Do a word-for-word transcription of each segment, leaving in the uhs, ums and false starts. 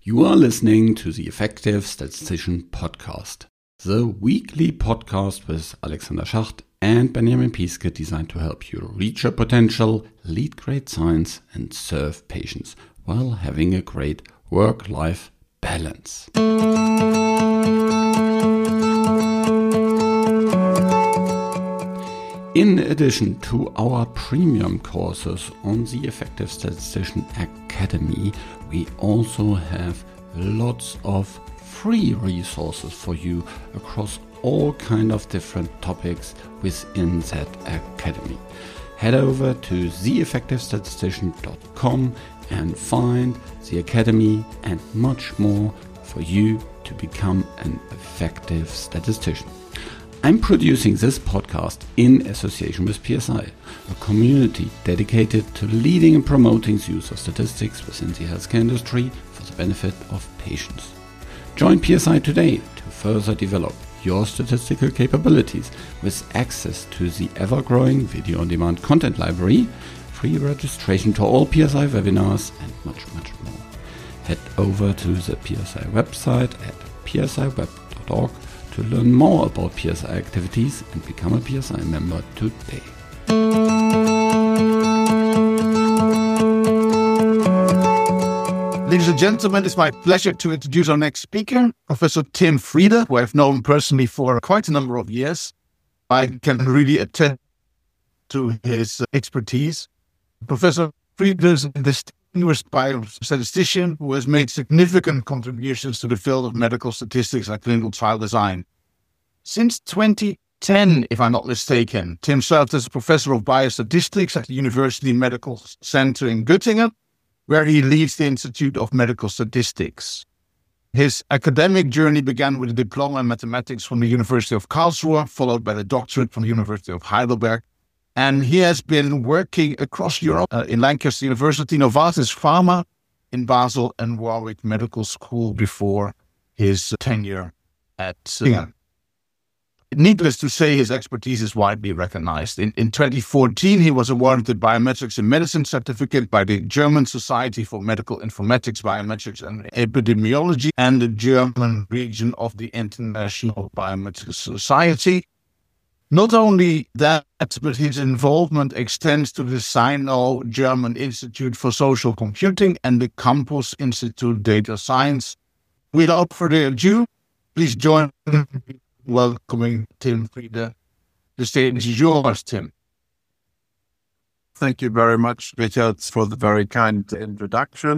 You are listening to the Effective Statistician Podcast, the weekly podcast with Alexander Schacht and Benjamin Piske designed to help you reach your potential, lead great science, and serve patients while having a great work-life balance. In addition to our premium courses on the Effective Statistician Academy, we also have lots of free resources for you across all kind of different topics within that academy. Head over to the effective statistician dot com and find the academy and much more for you to become an effective statistician. I'm producing this podcast in association with P S I, a community dedicated to leading and promoting the use of statistics within the healthcare industry for the benefit of patients. Join P S I today to further develop your statistical capabilities with access to the ever-growing video-on-demand content library, free registration to all P S I webinars, and much, much more. Head over to the P S I website at p s i web dot org to learn more about P S I activities and become a P S I member today. Ladies and gentlemen, it's my pleasure to introduce our next speaker, Professor Tim Friede, who I've known personally for quite a number of years. I can really attest to his expertise. Professor Friede is a distinguished biostatistician who has made significant contributions to the field of medical statistics and clinical trial design. Since twenty ten, if I'm not mistaken, Tim served as a professor of biostatistics at the University Medical Center in Göttingen, where he leads the Institute of Medical Statistics. His academic journey began with a diploma in mathematics from the University of Karlsruhe, followed by the doctorate from the University of Heidelberg. And he has been working across Europe uh, in Lancaster University, Novartis Pharma in Basel, and Warwick Medical School before his tenure at Göttingen. Needless to say, his expertise is widely recognized. In, in twenty fourteen, he was awarded the Biometrics in Medicine certificate by the German Society for Medical Informatics, Biometrics and Epidemiology and the German region of the International Biometrics Society. Not only that, but his involvement extends to the Sino-German Institute for Social Computing and the Campus Institute Data Science. Without further ado, please join me welcoming Tim Friede. The stage is yours, Tim. Thank you very much, Richard, for the very kind introduction.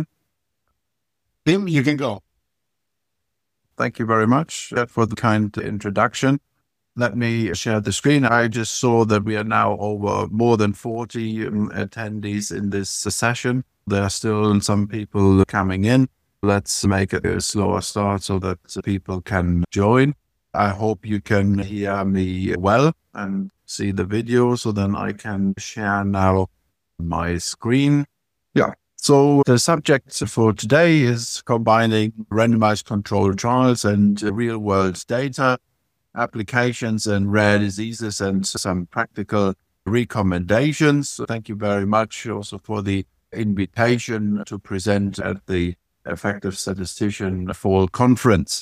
Tim, you can go. Thank you very much for the kind introduction. Let me share the screen. I just saw that we are now over more than forty um, attendees in this session. There are still some people coming in. Let's make it a slower start so that people can join. I hope you can hear me well and see the video, so then I can share now my screen. Yeah. So the subject for today is combining randomized controlled trials and real-world data, applications in rare diseases, and some practical recommendations. Thank you very much also for the invitation to present at the Effective Statistician Fall Conference.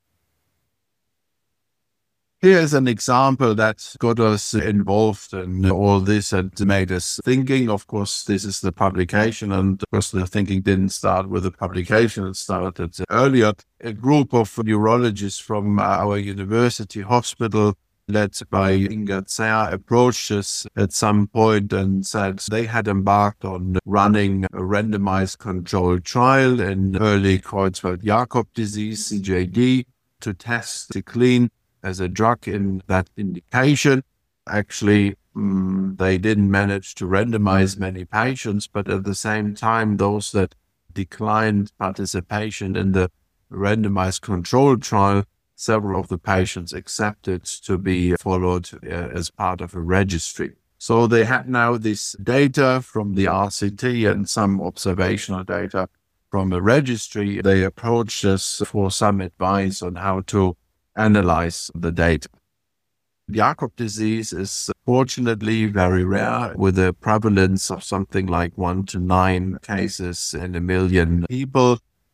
Here's an example that got us involved in all this and made us thinking. Of course, this is the publication, and of course the thinking didn't start with the publication. It started earlier. A group of neurologists from our university hospital, led by Inga Zer, approached us at some point and said they had embarked on running a randomized controlled trial in early Creutzfeldt-Jakob disease, C J D, to test Ciclene as a drug in that indication. Actually, um, they didn't manage to randomize many patients, but at the same time, those that declined participation in the randomized controlled trial, several of the patients accepted to be followed uh, as part of a registry. So they had now this data from the R C T and some observational data from a registry. They approached us for some advice on how to analyze the data. Jakob disease is fortunately very rare, with a prevalence of something like one to nine cases in a million people.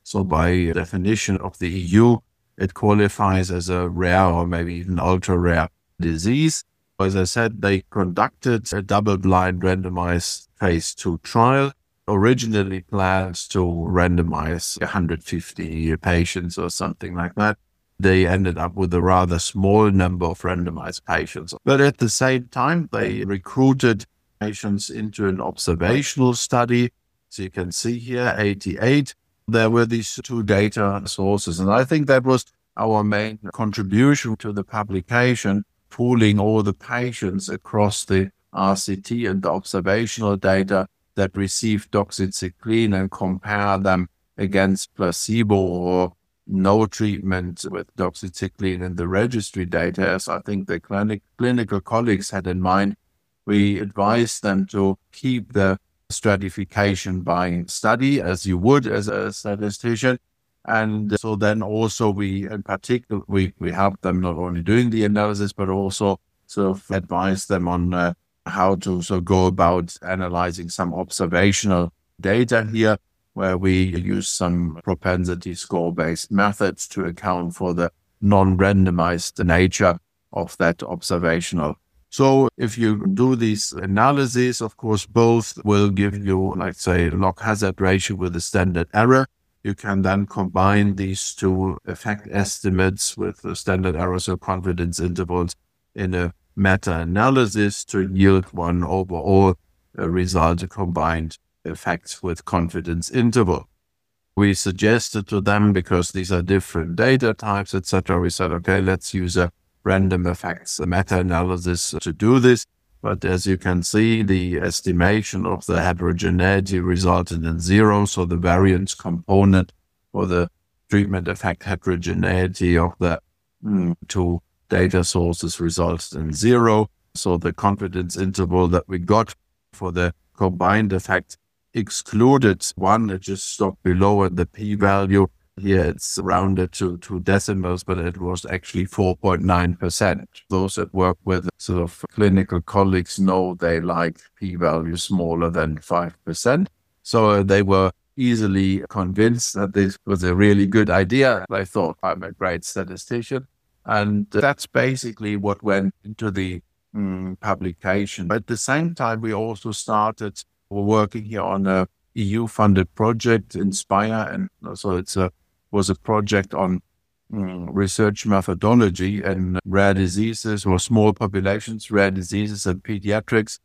So by definition of the E U, it qualifies as a rare or maybe even ultra-rare disease. As I said, they conducted a double-blind randomized phase two trial, originally planned to randomize one hundred fifty patients or something like that. They ended up with a rather small number of randomized patients. But at the same time, they recruited patients into an observational study. So you can see here, eighty-eight. There were these two data sources. And I think that was our main contribution to the publication, pooling all the patients across the R C T and the observational data that received doxycycline and compare them against placebo or no treatment with doxycycline in the registry data. As I think the clinic, clinical colleagues had in mind, we advised them to keep the stratification by study as you would as a statistician. And so then also we, in particular, we, we helped them not only doing the analysis, but also sort of advised them on uh, how to so go about analyzing some observational data here, where we use some propensity score-based methods to account for the non-randomized nature of that observational. So if you do these analyses, of course, both will give you, like say, log hazard ratio with the standard error. You can then combine these two effect estimates with the standard errors or confidence intervals in a meta-analysis to yield one overall uh, result, a combined effect with confidence interval. We suggested to them, because these are different data types, et cetera, we said, okay, let's use a random effects a meta-analysis to do this. But as you can see, the estimation of the heterogeneity resulted in zero. So the variance component for the treatment effect heterogeneity of the mm, two data sources resulted in zero. So the confidence interval that we got for the combined effect excluded one. It just stopped below at the p-value. Here it's rounded to two decimals, but it was actually four point nine percent. Those that work with sort of clinical colleagues know they like p-values smaller than five percent. So they were easily convinced that this was a really good idea. They thought, I'm a great statistician. And that's basically what went into the mm, publication. But at the same time, we also started working here on a E U-funded project, INSPIRE, and so it's a was a project on mm, research methodology and rare diseases or small populations, rare diseases and pediatrics.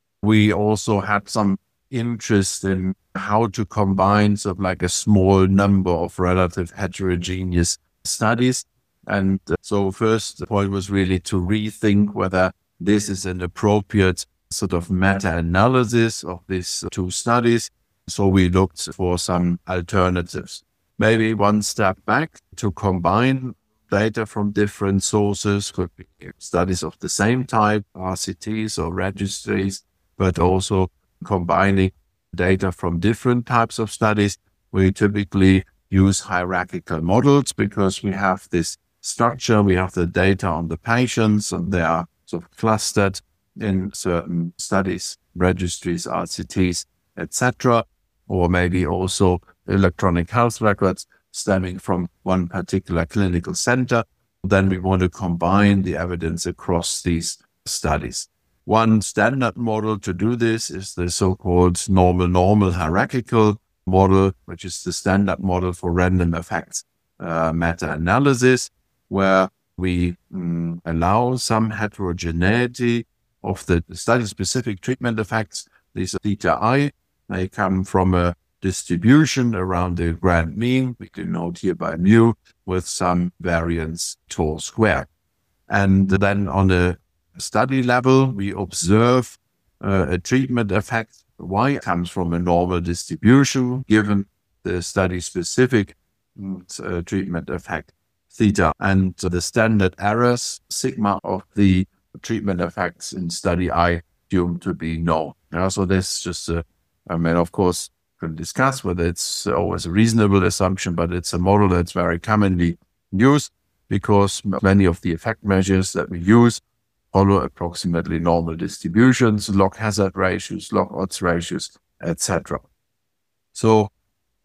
We also had some interest in how to combine sort of like a small number of relative heterogeneous studies. And so first the point was really to rethink whether this is an appropriate sort of meta-analysis of these two studies. So we looked for some alternatives. Maybe one step back to combine data from different sources, could be studies of the same type, R C Ts or registries, but also combining data from different types of studies. We typically use hierarchical models because we have this structure, we have the data on the patients, and they are sort of clustered in certain studies, registries, R C Ts, et cetera, or maybe also electronic health records stemming from one particular clinical center. Then we want to combine the evidence across these studies. One standard model to do this is the so-called normal-normal hierarchical model, which is the standard model for random effects uh, meta-analysis, where we mm, allow some heterogeneity of the study-specific treatment effects. These are theta I. They come from a distribution around the grand mean, we denote here by mu, with some variance tau squared. And then on a study level, we observe uh, a treatment effect. Y comes from a normal distribution, given the study-specific uh, treatment effect, theta, and the standard errors, sigma, of the treatment effects in study I, assumed to be known. Yeah, so this is just a, I mean, of course, can discuss whether it's always a reasonable assumption, but it's a model that's very commonly used because many of the effect measures that we use follow approximately normal distributions, log hazard ratios, log odds ratios, et cetera. So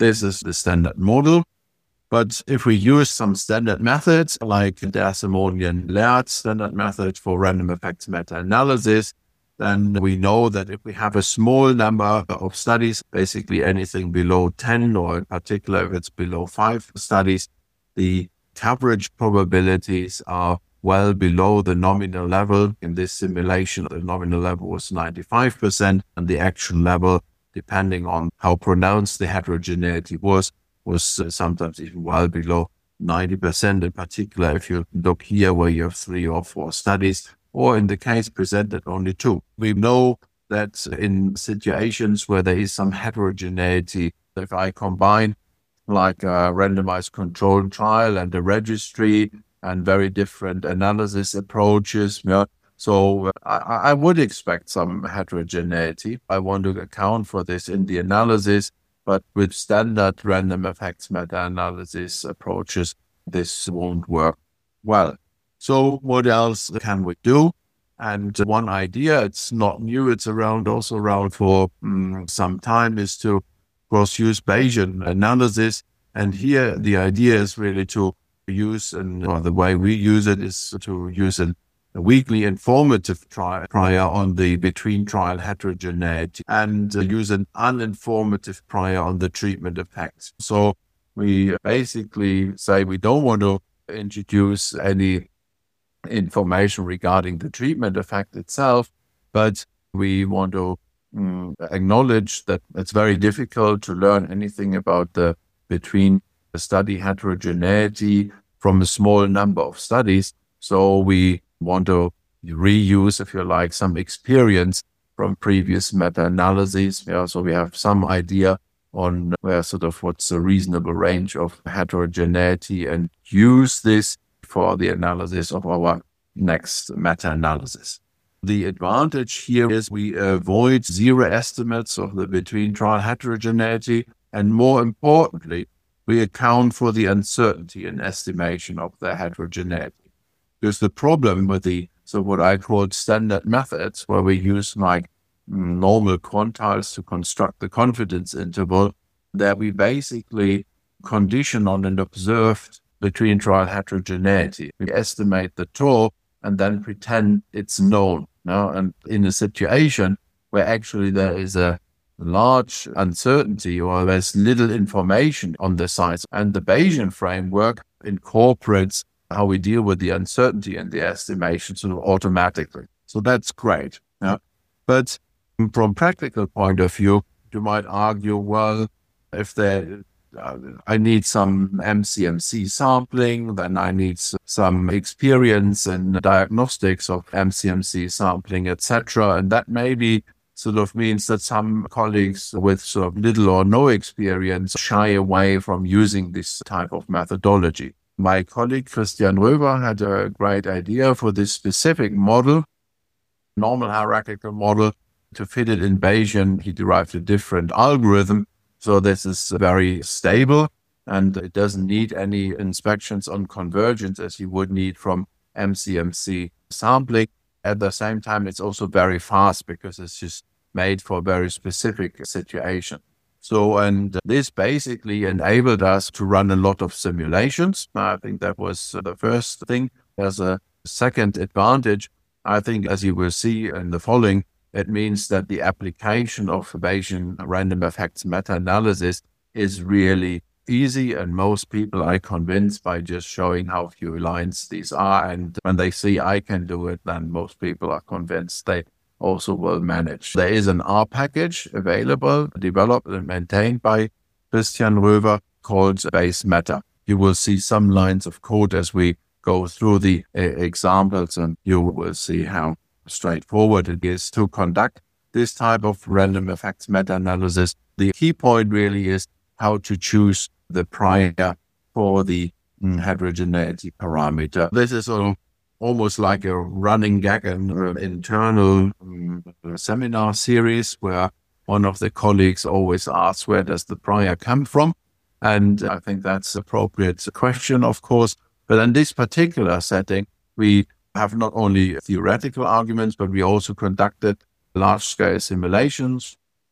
This is the standard model. But if we use some standard methods like the Asimonian-Laird standard method for random effects meta-analysis, then we know that if we have a small number of studies, basically anything below ten, or in particular if it's below five studies, the coverage probabilities are well below the nominal level. In this simulation, the nominal level was ninety-five percent, and the actual level, depending on how pronounced the heterogeneity was, was uh, sometimes even well below ninety percent, in particular if you look here where you have three or four studies, or in the case presented only two. We know that in situations where there is some heterogeneity, if I combine like a randomized controlled trial and a registry and very different analysis approaches, yeah, so uh, I, I would expect some heterogeneity. I want to account for this in the analysis, but with standard random effects meta-analysis approaches, this won't work well. So what else can we do? And one idea, it's not new, it's around also around for um, some time, is to, of course, use Bayesian analysis. And here the idea is really to use, and or the way we use it is to use an, a weakly informative tri- prior on the between trial heterogeneity, and uh, use an uninformative prior on the treatment effects. So we basically say we don't want to introduce any information regarding the treatment effect itself, but we want to um, acknowledge that it's very difficult to learn anything about the between the study heterogeneity from a small number of studies. So we want to reuse, if you like, some experience from previous meta-analyses. Yeah, so we have some idea on where sort of what's a reasonable range of heterogeneity, and use this for the analysis of our next meta-analysis. The advantage here is we avoid zero estimates of the between trial heterogeneity, and more importantly, we account for the uncertainty in estimation of the heterogeneity. Because the problem with the, so what I call standard methods, where we use like normal quantiles to construct the confidence interval, that we basically condition on an observed between trial heterogeneity. We estimate the tau and then pretend it's known. No? And in a situation where actually there is a large uncertainty or there's little information on the size, and the Bayesian framework incorporates how we deal with the uncertainty and the estimation sort of automatically. So that's great. Yeah? But from practical point of view, you might argue, well, if there Uh, I need some M C M C sampling, then I need some experience in diagnostics of M C M C sampling, et cetera. And that maybe sort of means that some colleagues with sort of little or no experience shy away from using this type of methodology. My colleague Christian Röver had a great idea for this specific model, normal hierarchical model. To fit it in Bayesian, he derived a different algorithm. So this is very stable, and it doesn't need any inspections on convergence as you would need from M C M C sampling. At the same time, it's also very fast because it's just made for a very specific situation. So, and this basically enabled us to run a lot of simulations. I think that was the first thing. There's a second advantage. I think, as you will see in the following, it means that the application of Bayesian random effects meta-analysis is really easy, and most people are convinced by just showing how few lines these are. And when they see I can do it, then most people are convinced they also will manage. There is an R package available, developed and maintained by Christian Röver, called BaseMeta. You will see some lines of code as we go through the uh, examples, and you will see how straightforward it is to conduct this type of random effects meta-analysis. The key point really is how to choose the prior for the mm, heterogeneity parameter. This is a, almost like a running gag in an internal um, seminar series where one of the colleagues always asks, where does the prior come from? And I think that's an appropriate question, of course. But in this particular setting, we have not only theoretical arguments, but we also conducted large-scale simulations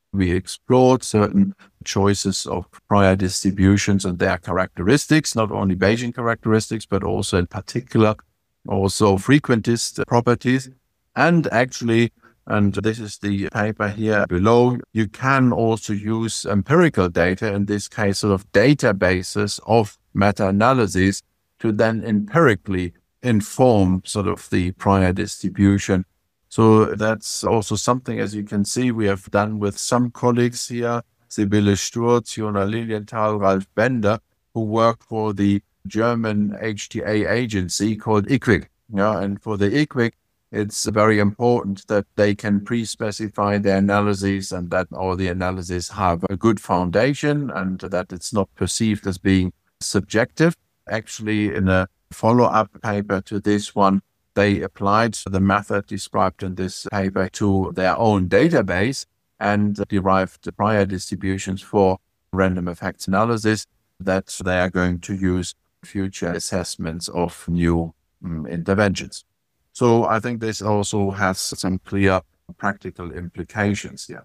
we explored certain choices of prior distributions and their characteristics, not only Bayesian characteristics, but also in particular, also frequentist properties. And actually, and this is the paper here below, you can also use empirical data, in this case, sort of databases of meta-analyses, to then empirically inform sort of the prior distribution. So that's also something, as you can see, we have done with some colleagues here, Sibylle Sturz, Jona Lilienthal, Ralf Bender, who work for the German H T A agency called I C W I C. Yeah, and for the I C W I C, it's very important that they can pre-specify their analyses and that all the analyses have a good foundation and that it's not perceived as being subjective. Actually, in a follow-up paper to this one, they applied the method described in this paper to their own database and derived prior distributions for random effects analysis that they are going to use future assessments of new um, interventions. So I think this also has some clear practical implications here.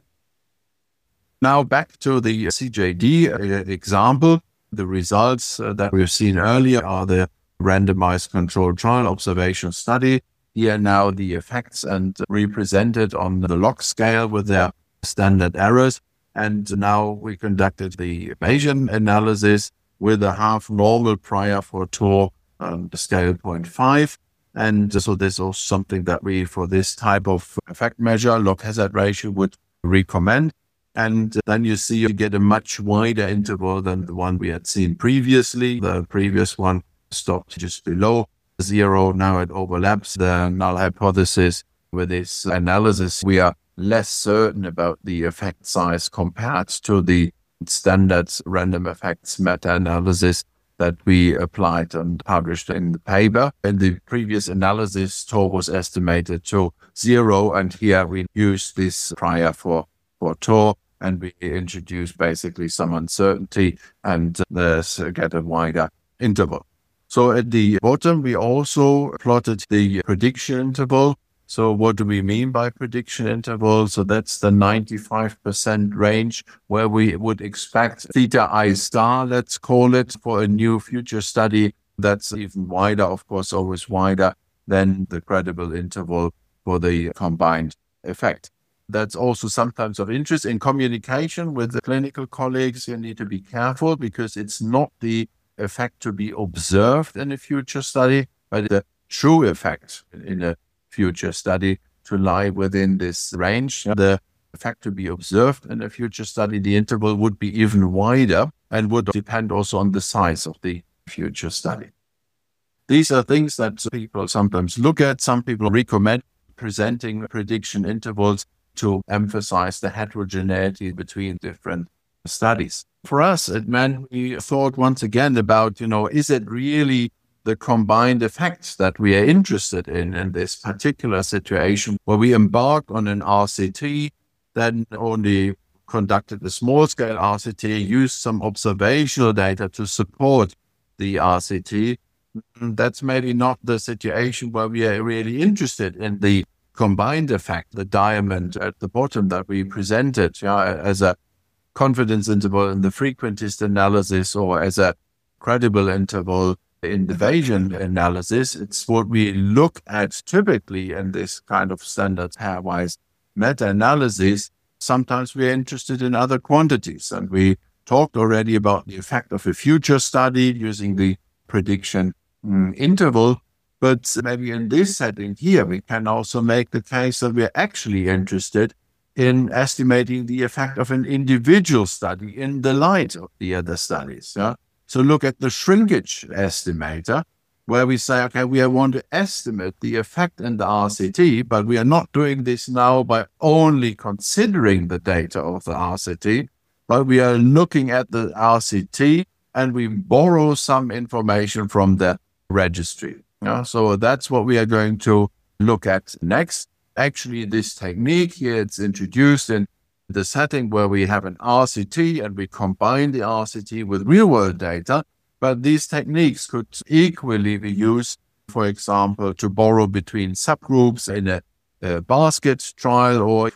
Now back to the C J D example. The results uh, that we've seen earlier are the randomized controlled trial observational study. Here now the effects and represented on the log scale with their standard errors. And now we conducted the Bayesian analysis with a half normal prior for Tor um, scale zero point five. And so this is something that we, for this type of effect measure, log hazard ratio, would recommend. And then you see you get a much wider interval than the one we had seen previously. The previous one stopped just below zero. Now it overlaps the null hypothesis. With this analysis, we are less certain about the effect size compared to the standard random effects meta-analysis that we applied and published in the paper. In the previous analysis, Tor was estimated to zero, and here we use this prior for, for Tor, and we introduce basically some uncertainty and thus get a wider interval. So at the bottom, we also plotted the prediction interval. So what do we mean by prediction interval? So that's the ninety-five percent range where we would expect theta I star, let's call it, for a new future study. That's even wider, of course, always wider than the credible interval for the combined effect. That's also sometimes of interest in communication with the clinical colleagues. You need to be careful because it's not the effect to be observed in a future study, but the true effect in a future study to lie within this range. The effect to be observed in a future study, the interval would be even wider and would depend also on the size of the future study. These are things that people sometimes look at. Some people recommend presenting prediction intervals to emphasize the heterogeneity between different studies. For us at Man, we thought once again about, you know, is it really the combined effects that we are interested in in this particular situation where we embark on an R C T, then only conducted a small-scale R C T, used some observational data to support the R C T. That's maybe not the situation where we are really interested in the combined effect, the diamond at the bottom that we presented, yeah, as a confidence interval in the frequentist analysis or as a credible interval in the Bayesian analysis. It's what we look at typically in this kind of standard pairwise meta-analysis. Sometimes we are interested in other quantities, and we talked already about the effect of a future study using the prediction mm, interval. But maybe in this setting here, we can also make the case that we're actually interested in estimating the effect of an individual study in the light of the other studies. Yeah? So look at the shrinkage estimator, where we say, okay, we want to estimate the effect in the R C T, but we are not doing this now by only considering the data of the R C T, but we are looking at the R C T and we borrow some information from the registry. Yeah? So that's what we are going to look at next. Actually, this technique here, it's introduced in the setting where we have an R C T and we combine the R C T with real-world data. But these techniques could equally be used, for example, to borrow between subgroups in a, a basket trial or for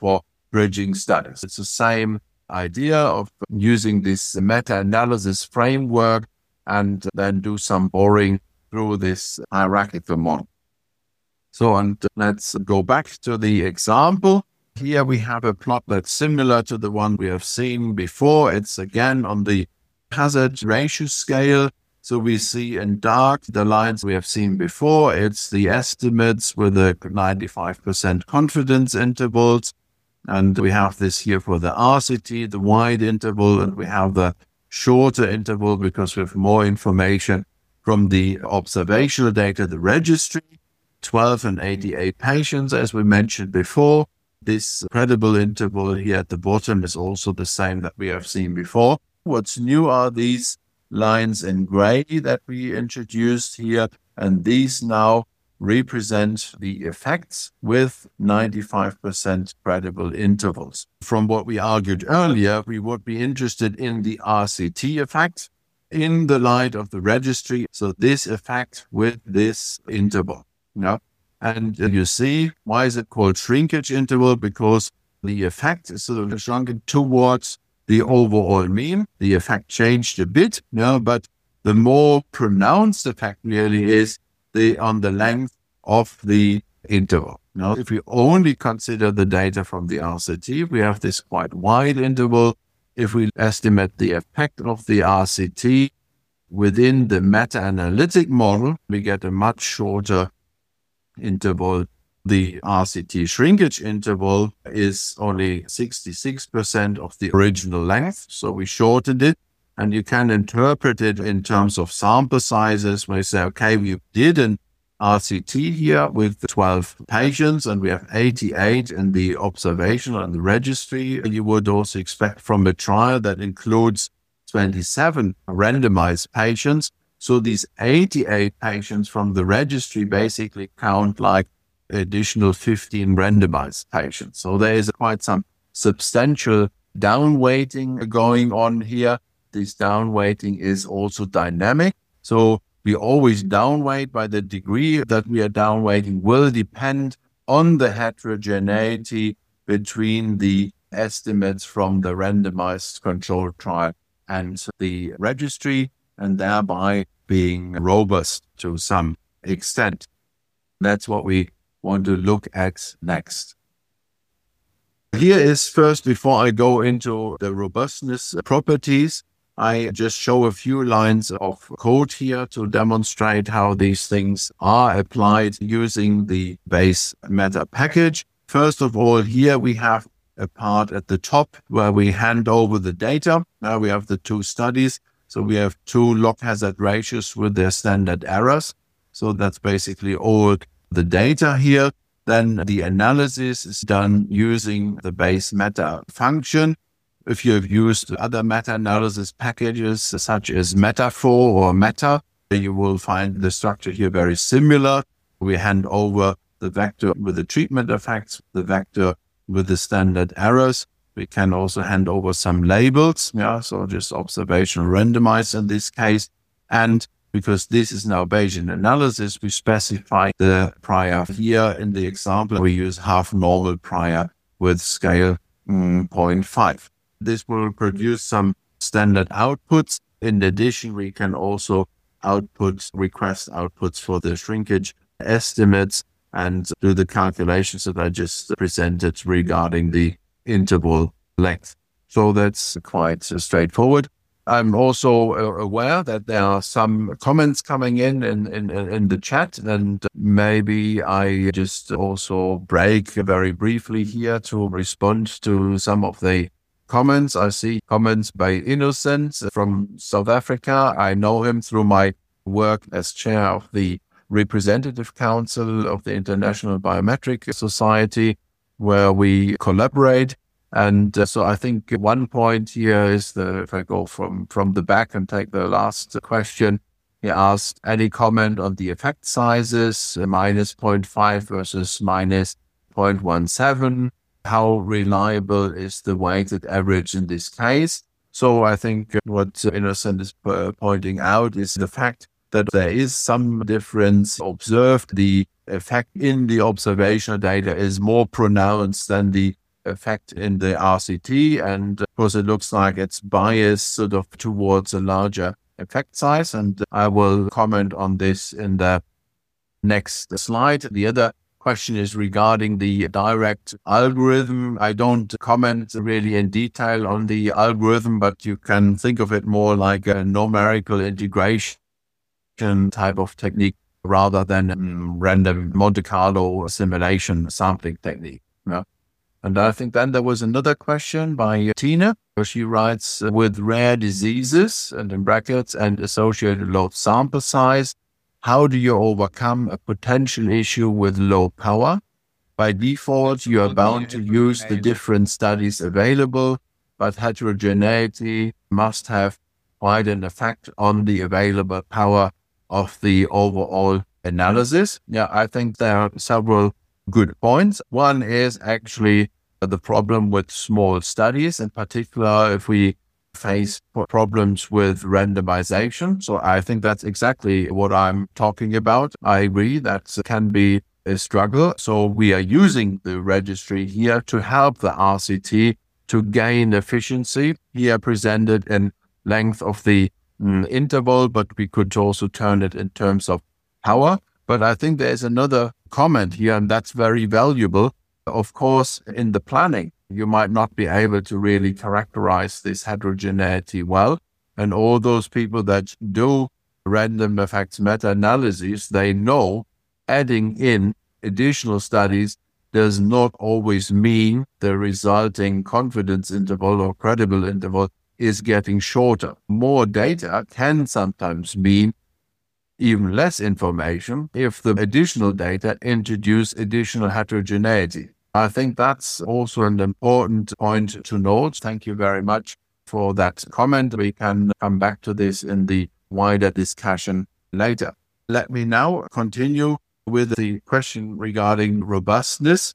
bridging studies. It's the same idea of using this meta-analysis framework and then do some boring through this hierarchical model. So, and let's go back to the example. Here we have a plot that's similar to the one we have seen before. It's again on the hazard ratio scale. So we see in dark the lines we have seen before. It's the estimates with the ninety-five percent confidence intervals. And we have this here for the R C T, the wide interval, and we have the shorter interval because we have more information from the observational data, the registry, twelve and eighty-eight patients, as we mentioned before. This credible interval here at the bottom is also the same that we have seen before. What's new are these lines in gray that we introduced here, and these now represent the effects with ninety-five percent credible intervals. From what we argued earlier, we would be interested in the R C T effect in the light of the registry. So this effect with this interval. Yeah. And you see, why is it called shrinkage interval? Because the effect is sort of shrunken towards the overall mean. The effect changed a bit, yeah, but the more pronounced effect really is the on the length of the interval. Now, if we only consider the data from the R C T, we have this quite wide interval. If we estimate the effect of the R C T within the meta-analytic model, we get a much shorter interval. The R C T shrinkage interval is only sixty-six percent of the original length, so we shortened it, and you can interpret it in terms of sample sizes where you say, okay, we did an R C T here with twelve patients and we have eighty-eight in the observational and the registry. You would also expect from a trial that includes twenty-seven randomized patients. So these eighty-eight patients from the registry basically count like additional fifteen randomized patients. So there is quite some substantial downweighting going on here. This downweighting is also dynamic. So we always downweight, by the degree that we are downweighting will depend on the heterogeneity between the estimates from the randomized controlled trial and the registry, and thereby being robust to some extent. That's what we want to look at next. Here is first, before I go into the robustness properties, I just show a few lines of code here to demonstrate how these things are applied using the Bayes meta package. First of all, here we have a part at the top where we hand over the data. Now we have the two studies. So we have two log hazard ratios with their standard errors. So that's basically all the data here. Then the analysis is done using the Bayes meta function. If you have used other meta-analysis packages such as Metaphor or Meta, you will find the structure here very similar. We hand over the vector with the treatment effects, the vector with the standard errors. We can also hand over some labels, yeah, so just observational randomized in this case. And because this is now Bayesian analysis, we specify the prior here. In the example, we use half normal prior with scale mm, zero point five. This will produce some standard outputs. In addition, we can also output, request outputs for the shrinkage estimates and do the calculations that I just presented regarding the interval length. So that's quite straightforward. I'm also aware that there are some comments coming in in, in, in the chat, and maybe I just also break very briefly here to respond to some of the comments. I see comments by Innocent from South Africa. I know him through my work as chair of the Representative Council of the International Biometric Society, where we collaborate. And uh, so I think one point here is the, if I go from, from the back and take the last question, he asked any comment on the effect sizes, uh, minus zero point five versus minus zero point one seven. How reliable is the weighted average in this case? So I think what Innocent is uh, pointing out is the fact that there is some difference observed. The effect in the observational data is more pronounced than the effect in the R C T. And of course, it looks like it's biased sort of towards a larger effect size. And I will comment on this in the next slide. The other question is regarding the direct algorithm. I don't comment really in detail on the algorithm, but you can think of it more like a numerical integration type of technique rather than um, random Monte Carlo simulation sampling technique. Yeah. And I think then there was another question by Tina, where she writes, with rare diseases and in brackets and associated low sample size, how do you overcome a potential issue with low power? By default, you are bound to use the different studies available, but heterogeneity must have quite an effect on the available power of the overall analysis. Yeah, I think there are several good points. One is actually the problem with small studies, in particular if we face problems with randomization. So I think that's exactly what I'm talking about. I agree that can be a struggle. So we are using the registry here to help the R C T to gain efficiency. Here presented in length of the mm, interval, but we could also turn it in terms of power. But I think there's another comment here, and that's very valuable. Of course, in the planning, you might not be able to really characterize this heterogeneity well. And all those people that do random effects meta-analyses, they know adding in additional studies does not always mean the resulting confidence interval or credible interval is getting shorter. More data can sometimes mean even less information if the additional data introduce additional heterogeneity. I think that's also an important point to note. Thank you very much for that comment. We can come back to this in the wider discussion later. Let me now continue with the question regarding robustness.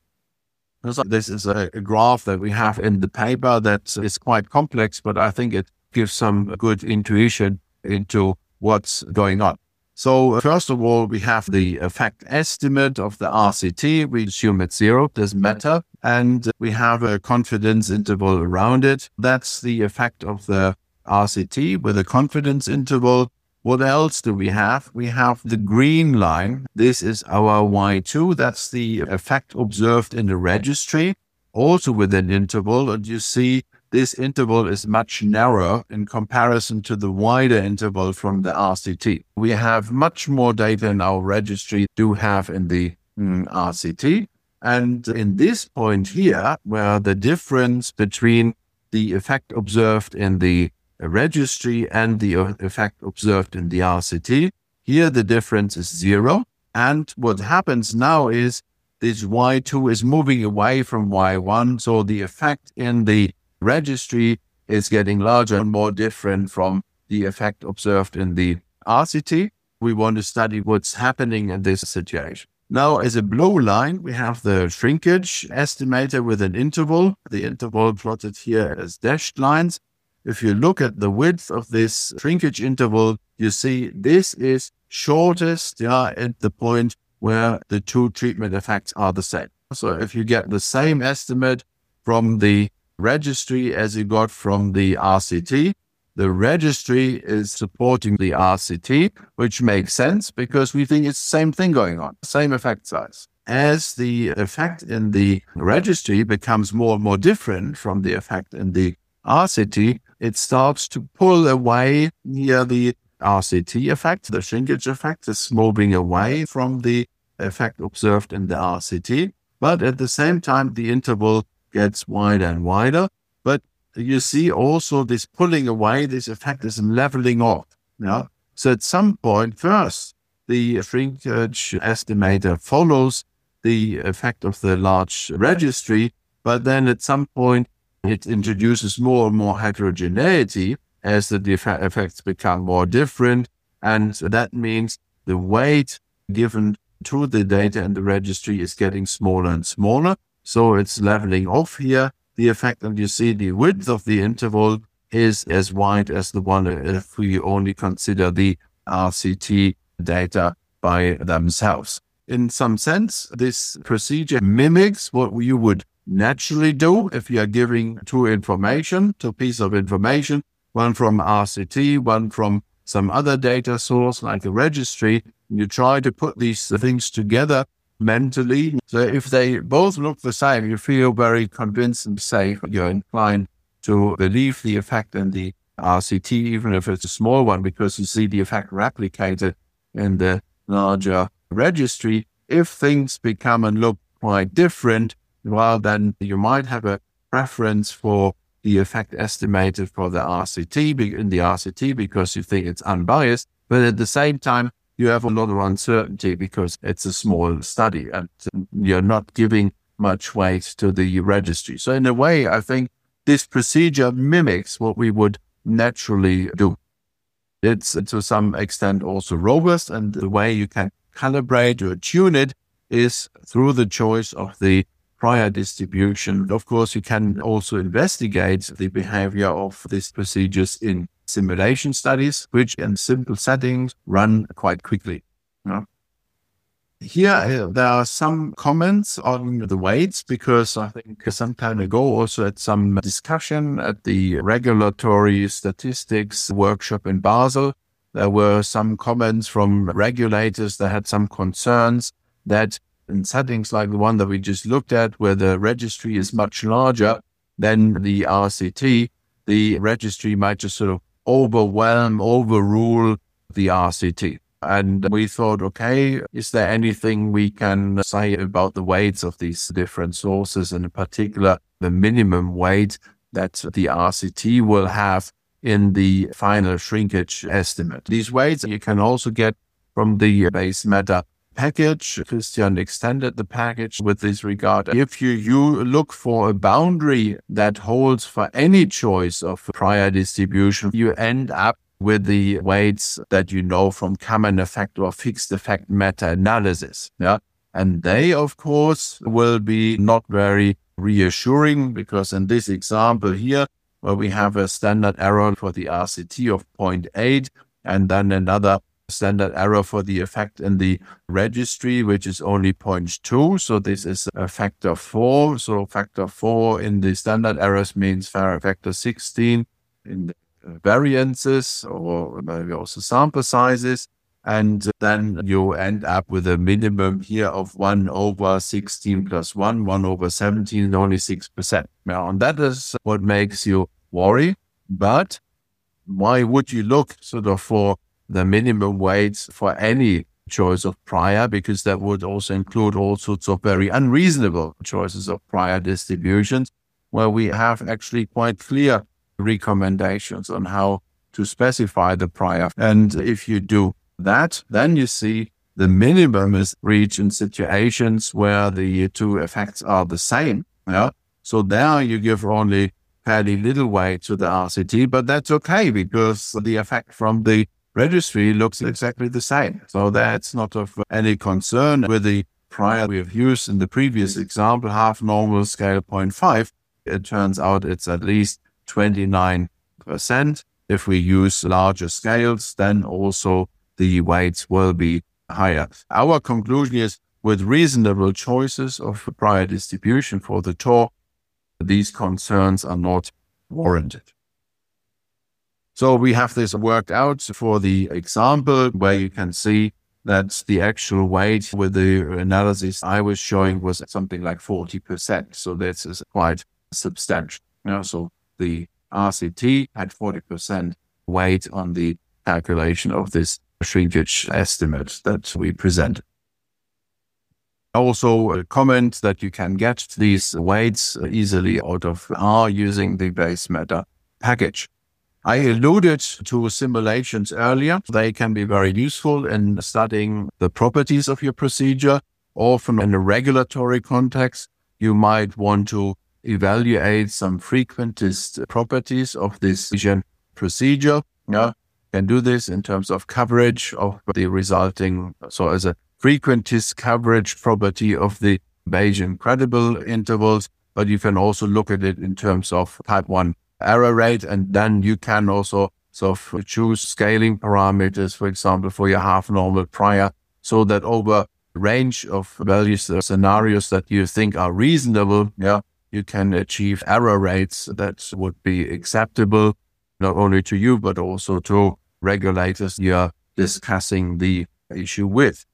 This is a graph that we have in the paper that is quite complex, but I think it gives some good intuition into what's going on. So first of all, we have the effect estimate of the R C T. We assume it's zero, doesn't matter. And we have a confidence interval around it. That's the effect of the R C T with a confidence interval. What else do we have? We have the green line. This is our Y two. That's the effect observed in the registry, also with an interval. And you see this interval is much narrower in comparison to the wider interval from the R C T. We have much more data in our registry do have in the mm, R C T. And in this point here, where the difference between the effect observed in the registry and the effect observed in the R C T, here the difference is zero. And what happens now is this Y two is moving away from Y one. So the effect in the registry is getting larger and more different from the effect observed in the R C T. We want to study what's happening in this situation. Now, as a blue line, we have the shrinkage estimator with an interval. The interval plotted here as dashed lines. If you look at the width of this shrinkage interval, you see this is shortest yeah, at the point where the two treatment effects are the same. So if you get the same estimate from the registry as you got from the R C T, the registry is supporting the R C T, which makes sense because we think it's the same thing going on, same effect size. As the effect in the registry becomes more and more different from the effect in the R C T, it starts to pull away near the R C T effect. The shrinkage effect is moving away from the effect observed in the R C T, but at the same time, the interval gets wider and wider. But you see also this pulling away, this effect is leveling off. Yeah? So at some point, first, the shrinkage estimator follows the effect of the large registry, but then at some point, it introduces more and more heterogeneity as the effects become more different. And that means the weight given to the data in the registry is getting smaller and smaller. So it's leveling off here, the effect, and you see the width of the interval is as wide as the one if we only consider the R C T data by themselves. In some sense, this procedure mimics what you would naturally do if you are giving two information, two pieces of information, one from R C T, one from some other data source like a registry. You try to put these things together mentally. So if they both look the same, you feel very convinced and safe. You're inclined to believe the effect in the R C T, even if it's a small one, because you see the effect replicated in the larger registry. If things become and look quite different, well, then you might have a preference for the effect estimated for the R C T in the R C T because you think it's unbiased, but at the same time, you have a lot of uncertainty because it's a small study and you're not giving much weight to the registry. So in a way, I think this procedure mimics what we would naturally do. It's to some extent also robust, and the way you can calibrate or tune it is through the choice of the prior distribution. Of course, you can also investigate the behavior of these procedures in simulation studies, which in simple settings run quite quickly. Yeah. Here, uh, there are some comments on the weights, because I think some time ago also at some discussion at the regulatory statistics workshop in Basel, there were some comments from regulators that had some concerns that in settings like the one that we just looked at, where the registry is much larger than the R C T, the registry might just sort of overwhelm, overrule the R C T. And we thought, okay, is there anything we can say about the weights of these different sources, and in particular, the minimum weight that the R C T will have in the final shrinkage estimate? These weights you can also get from the base matter package. Christian extended the package with this regard. If you, you look for a boundary that holds for any choice of prior distribution, you end up with the weights that you know from common effect or fixed effect meta-analysis. Yeah? And they, of course, will be not very reassuring, because in this example here, where we have a standard error for the R C T of zero point eight, and then another standard error for the effect in the registry, which is only zero point two. So this is a factor four. So factor four in the standard errors means factor sixteen in the variances, or maybe also sample sizes. And then you end up with a minimum here of one over sixteen plus one, one over seventeen, and only six percent. Now, and that is what makes you worry. But why would you look sort of for the minimum weights for any choice of prior? Because that would also include all sorts of very unreasonable choices of prior distributions, where we have actually quite clear recommendations on how to specify the prior. And if you do that, then you see the minimum is reached in situations where the two effects are the same. Yeah. So there you give only fairly little weight to the R C T, but that's okay, because the effect from the registry looks exactly the same. So that's not of any concern. With the prior we have used in the previous example, half normal scale zero point five, it turns out it's at least twenty-nine percent. If we use larger scales, then also the weights will be higher. Our conclusion is, with reasonable choices of prior distribution for the T O R, these concerns are not warranted. So we have this worked out for the example, where you can see that the actual weight with the analysis I was showing was something like forty percent. So this is quite substantial. You know, so the R C T had forty percent weight on the calculation of this shrinkage estimate that we presented. Also, a comment that you can get these weights easily out of R using the base matter package. I alluded to simulations earlier. They can be very useful in studying the properties of your procedure. Often in a regulatory context, you might want to evaluate some frequentist properties of this procedure. Yeah, can do this in terms of coverage of the resulting, so as a frequentist coverage property of the Bayesian credible intervals, but you can also look at it in terms of type one error rate, and then you can also sort of choose scaling parameters, for example, for your half normal prior, so that over a range of values or scenarios that you think are reasonable, yeah, you can achieve error rates that would be acceptable, not only to you, but also to regulators you're discussing the issue with.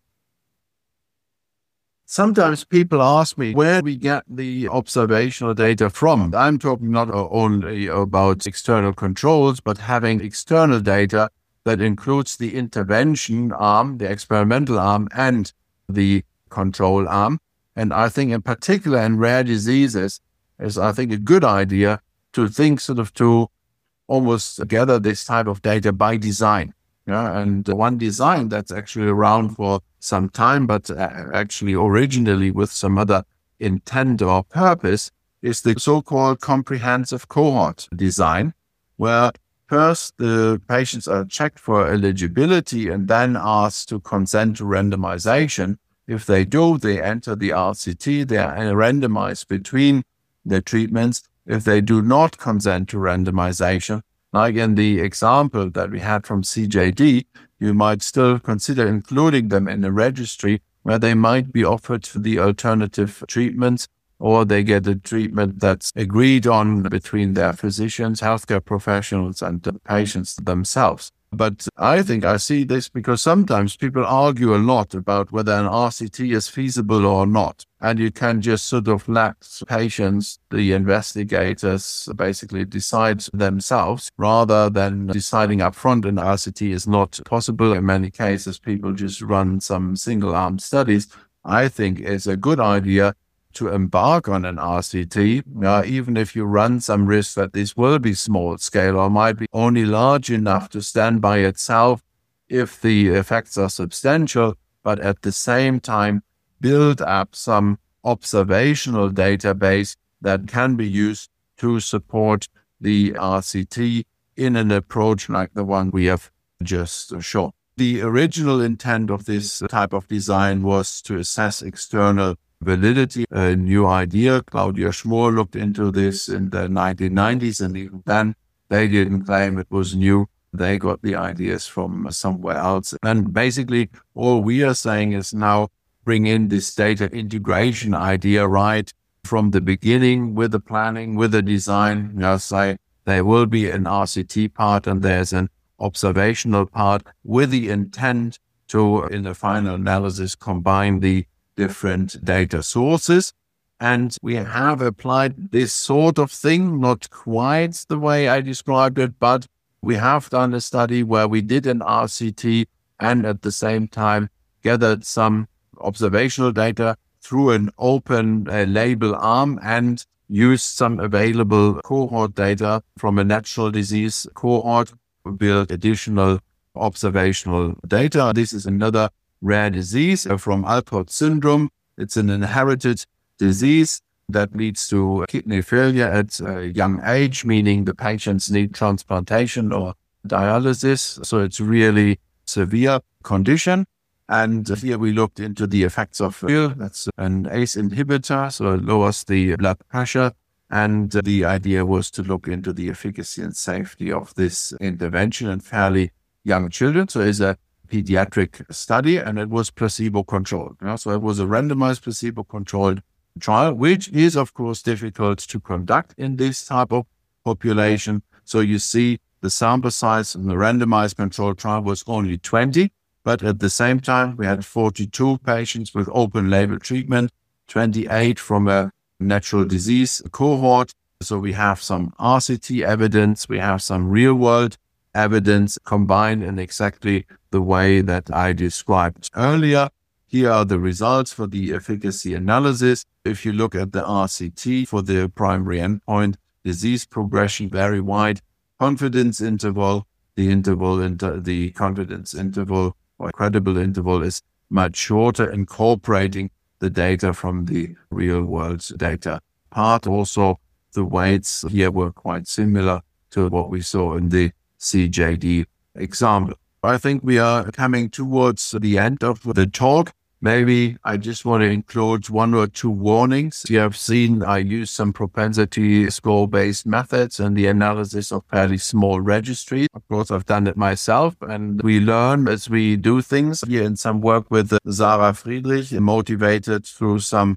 Sometimes people ask me where we get the observational data from. I'm talking not only about external controls, but having external data that includes the intervention arm, the experimental arm, and the control arm. And I think in particular in rare diseases, is I think a good idea to think sort of to almost gather this type of data by design. Yeah, and one design that's actually around for some time, but actually originally with some other intent or purpose, is the so-called comprehensive cohort design, where first the patients are checked for eligibility and then asked to consent to randomization. If they do, they enter the R C T, they are randomized between the treatments. If they do not consent to randomization, like in the example that we had from C J D, you might still consider including them in a registry where they might be offered the alternative treatments, or they get a treatment that's agreed on between their physicians, healthcare professionals, and the patients themselves. But I think I see this because sometimes people argue a lot about whether an R C T is feasible or not. And you can just sort of let patients, the investigators, basically decide themselves rather than deciding upfront an R C T is not possible. In many cases, people just run some single-arm studies. I think it's a good idea to embark on an R C T, uh, even if you run some risk that this will be small scale or might be only large enough to stand by itself if the effects are substantial, but at the same time build up some observational database that can be used to support the R C T in an approach like the one we have just shown. The original intent of this type of design was to assess external validity, a new idea. Claudia Schmoor looked into this in the nineteen nineties, and even then they didn't claim it was new. They got the ideas from somewhere else. And basically all we are saying is now bring in this data integration idea right from the beginning with the planning, with the design. You know, say there will be an R C T part and there's an observational part with the intent to, in the final analysis, combine the different data sources. And we have applied this sort of thing, not quite the way I described it, but we have done a study where we did an R C T and at the same time gathered some observational data through an open uh, label arm and used some available cohort data from a natural disease cohort to build additional observational data. This is another rare disease from Alport syndrome. It's an inherited disease that leads to kidney failure at a young age, meaning the patients need transplantation or dialysis. So it's really severe condition. And here we looked into the effects of pill. That's an A C E inhibitor, so it lowers the blood pressure. And the idea was to look into the efficacy and safety of this intervention in fairly young children. So it's a pediatric study, and it was placebo-controlled. You know? So it was a randomized placebo-controlled trial, which is, of course, difficult to conduct in this type of population. So you see the sample size in the randomized controlled trial was only twenty, but at the same time, we had forty-two patients with open label treatment, twenty-eight from a natural disease cohort. So we have some R C T evidence, we have some real-world evidence combined in exactly the way that I described earlier. Here are the results for the efficacy analysis. If you look at the R C T for the primary endpoint, disease progression, very wide confidence interval. The interval, inter- the confidence interval or credible interval is much shorter, incorporating the data from the real world data part. Also, the weights here were quite similar to what we saw in the C J D example. I think we are coming towards the end of the talk. Maybe I just want to include one or two warnings. You have seen I use some propensity score-based methods in the analysis of fairly small registries. Of course, I've done it myself, and we learn as we do things. Here in some work with Sarah Friedrich, motivated through some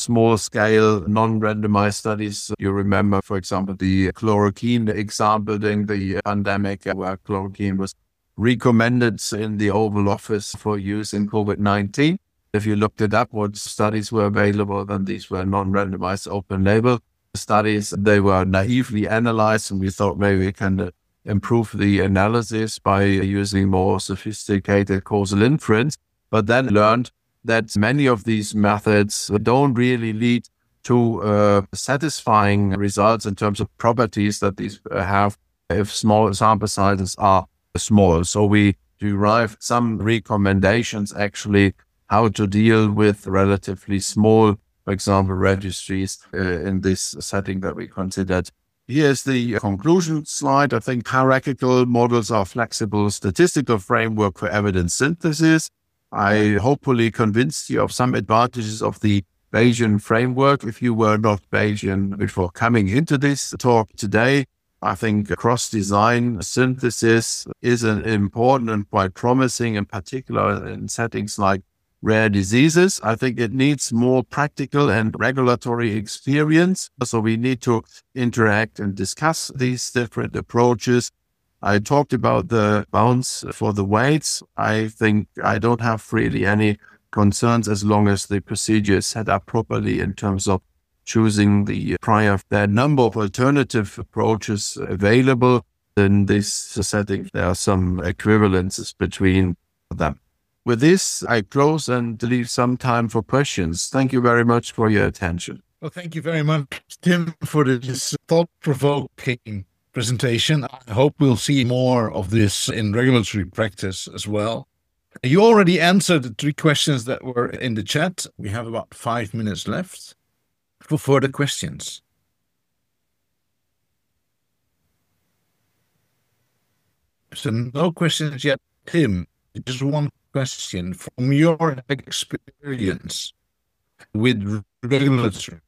small-scale, non-randomized studies. You remember, for example, the chloroquine example during the pandemic, where chloroquine was recommended in the Oval Office for use in COVID nineteen. If you looked it up, what studies were available, then these were non-randomized open-label studies. They were naively analyzed, and we thought maybe we can uh, improve the analysis by using more sophisticated causal inference, but then learned that many of these methods don't really lead to uh, satisfying results in terms of properties that these have if small sample sizes are small. So we derived some recommendations actually how to deal with relatively small, for example, registries uh, in this setting that we considered. Here's the conclusion slide. I think hierarchical models are flexible statistical framework for evidence synthesis. I hopefully convinced you of some advantages of the Bayesian framework. If you were not Bayesian before coming into this talk today, I think cross-design synthesis is an important and quite promising, in particular in settings like rare diseases. I think it needs more practical and regulatory experience. So we need to interact and discuss these different approaches. I talked about the bounds for the weights. I think I don't have really any concerns as long as the procedure is set up properly in terms of choosing the prior. There are a number of alternative approaches available in this setting. There are some equivalences between them. With this, I close and leave some time for questions. Thank you very much for your attention. Well, thank you very much, Tim, for this thought-provoking presentation. I hope we'll see more of this in regulatory practice as well. You already answered the three questions that were in the chat. We have about five minutes left for further questions. So no questions yet. Tim, just one question. From your experience with regulatory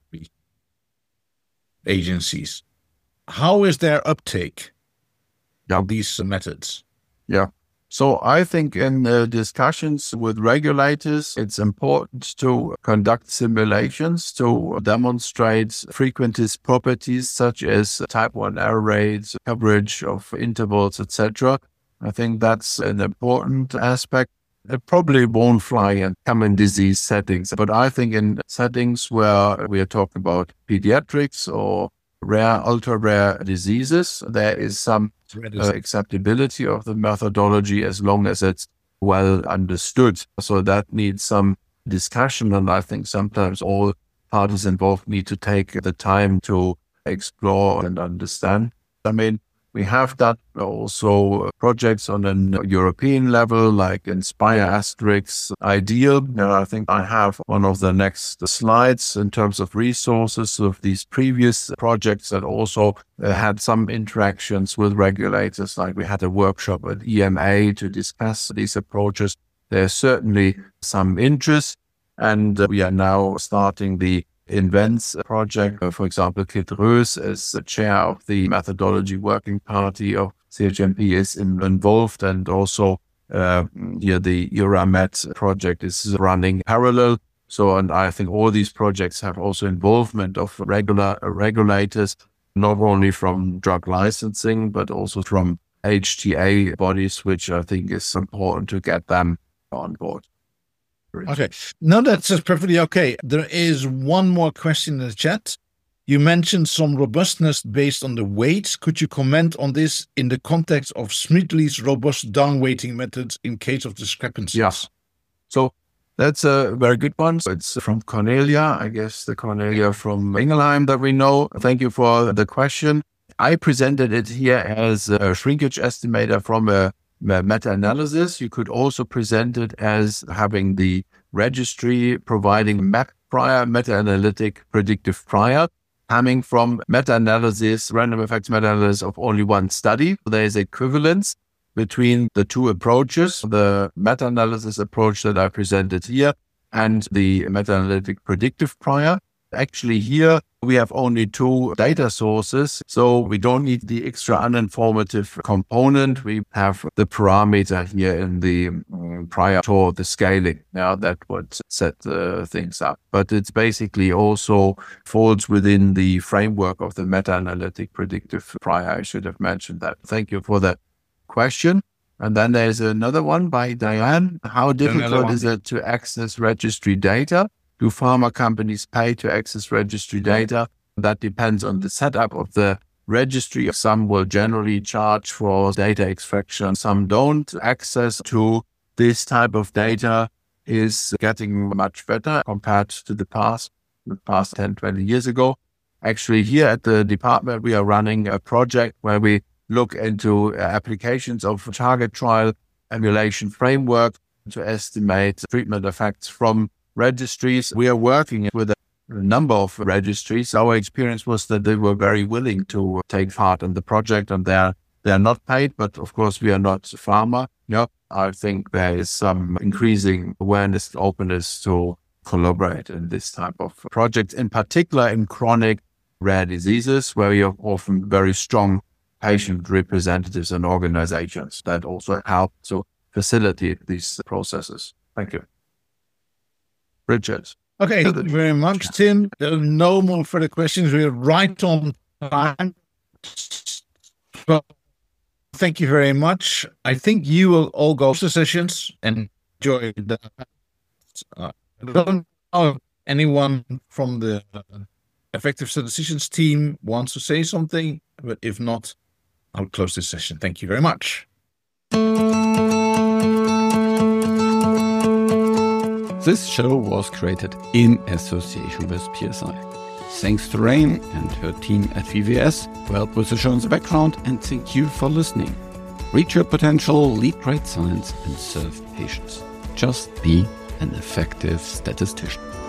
agencies, how is their uptake yeah. of these methods? Yeah. So I think in uh, discussions with regulators, it's important to conduct simulations to demonstrate frequentist properties such as type one error rates, coverage of intervals, et cetera. I think that's an important aspect. It probably won't fly in common disease settings, but I think in settings where we are talking about pediatrics or rare, ultra-rare diseases, there is some uh, acceptability of the methodology as long as it's well understood. So that needs some discussion, and I think sometimes all parties involved need to take the time to explore and understand. I mean, we have that also projects on a European level, like Inspire Asterix, Ideal. Now, I think I have one of the next slides in terms of resources of these previous projects that also uh, had some interactions with regulators. Like we had a workshop at E M A to discuss these approaches. There's certainly some interest, and uh, we are now starting the Invents project. Uh, for example, Kit Roos, as the chair of the methodology working party of C H M P, is in, involved, and also uh, yeah, the EURAMET project is running parallel. So, and I think all these projects have also involvement of regular uh, regulators, not only from drug licensing, but also from H T A bodies, which I think is important to get them on board. Okay. No, that's just perfectly okay. There is one more question in the chat. You mentioned some robustness based on the weights. Could you comment on this in the context of Smeatley's robust downweighting methods in case of discrepancies? Yes. So that's a very good one. It's from Cornelia, I guess the Cornelia from Ingelheim that we know. Thank you for the question. I presented it here as a shrinkage estimator from a meta-analysis. You could also present it as having the registry providing map prior, meta-analytic predictive prior, coming from meta-analysis, random effects meta-analysis of only one study. There is equivalence between the two approaches, the meta-analysis approach that I presented here and the meta-analytic predictive prior. Actually, here we have only two data sources, so we don't need the extra uninformative component. We have the parameter here in the um, prior to the scaling. Now that would set uh, things up, but it's basically also falls within the framework of the meta-analytic predictive prior. I should have mentioned that. Thank you for that question. And then there's another one by Diane. How difficult is it to access registry data? Do pharma companies pay to access registry data? That depends on the setup of the registry. Some will generally charge for data extraction, some don't. Access to this type of data is getting much better compared to the past, the past ten, twenty years ago. Actually, here at the department, we are running a project where we look into applications of target trial emulation framework to estimate treatment effects from registries. We are working with a number of registries. Our experience was that they were very willing to take part in the project, and they're they're not paid, but of course we are not pharma. Yeah, I think there is some increasing awareness, openness to collaborate in this type of projects, in particular in chronic rare diseases, where you have often very strong patient representatives and organizations that also help to facilitate these processes. Thank you. Richard. Okay, thank you very much, Tim. There are no more further questions. We're right on time. Well, thank you very much. I think you will all go to sessions and enjoy the. Uh, I don't know if anyone from the Effective Statisticians team wants to say something, but if not, I'll close this session. Thank you very much. This show was created in association with P S I. Thanks to Rain and her team at V V S who helped with the show in the background, and thank you for listening. Reach your potential, lead great science, and serve patients. Just be an effective statistician.